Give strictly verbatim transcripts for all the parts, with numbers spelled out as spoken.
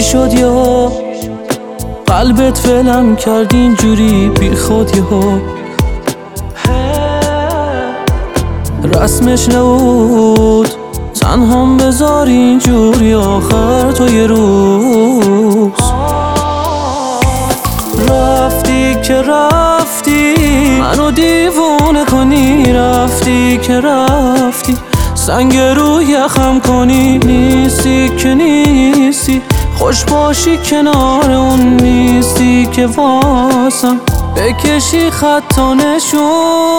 شد یهو قلبت فلم کرد اینجوری بی خود یهو؟ رسمش نبود تنهام بذار اینجوری آخر تو یه روز رفتی که رفتی منو دیوونه کنی، رفتی که رفتی سنگ رو یخم کنی، نیستی که نیستی خوش باشی کنار اون نیستی که واسم بکشی خط و نشون.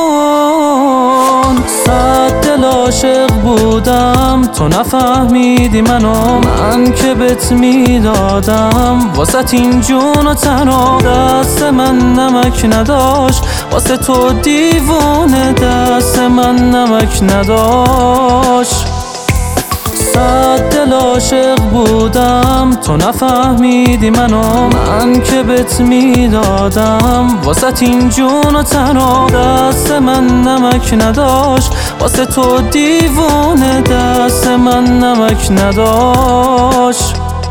صد دل عاشق بودم تو نفهمیدی منو، من که بهت میدادم واسه این جون و تنها. دست من نمک نداشت واسه تو دیوونه، دست من نمک نداشت. صد دل عاشق بودم تو نفهمیدی منو، من که بهت میدادم واسه این جون و تنها. دست من نمک نداشت واسه تو دیوونه، دست من نمک نداشت.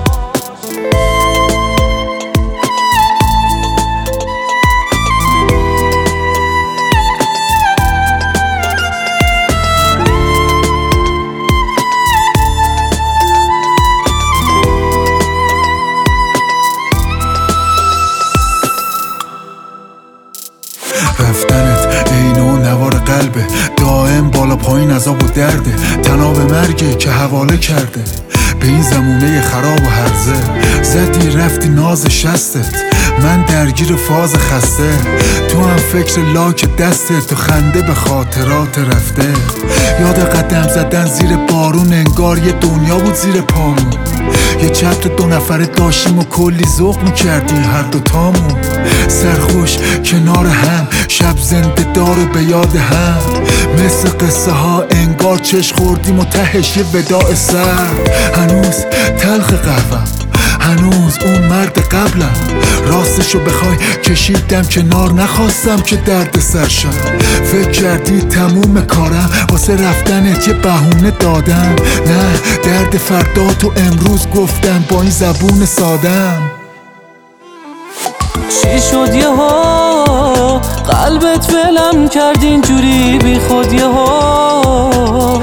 رفتنت عین و نوار قلبه، دائم بالا پایین عذاب و درده، تناب مرگه که حواله کرده به این زمونه خراب و هرزه. زدی رفتی ناز شستت، من درگیر فاز خسته، تو هم فکر لاک دستت، تو خنده به خاطرات رفته. یاد قدم زدن زیر بارون، انگار یه دنیا بود زیر پامون. یه چتر دو نفره داشتیم و کلی ذوق میکردیم هر دوتامون. سرخوش کنار هم، شب زنده دار به یاد هم، مثل قصه ها انگار چش خوردیم و تهش یه وداع سر. هنوز تلخ قهوم، هنوز اون مرد قبلم، راستشو بخوای کشیدم کنار، نخواستم که درد سرشم. فکر کردی تموم کارم واسه رفتنت یه بهونه دادم، نه درد فردا تو امروز گفتم با این زبون سادم. چی شد یهو قلبت فلم کرد اینجوری بی خود یهو؟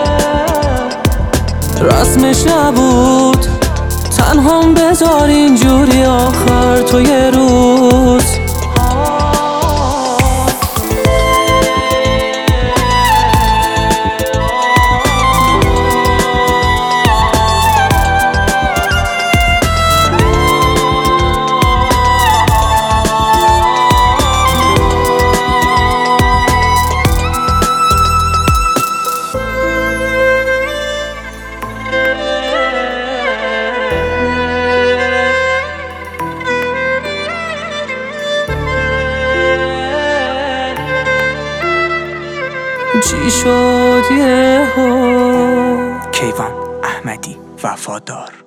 رسمش نبود تنهام بذار اینجوری آخر تو یه روز. چی شد یهو؟ کیوان احمدی، وفادار.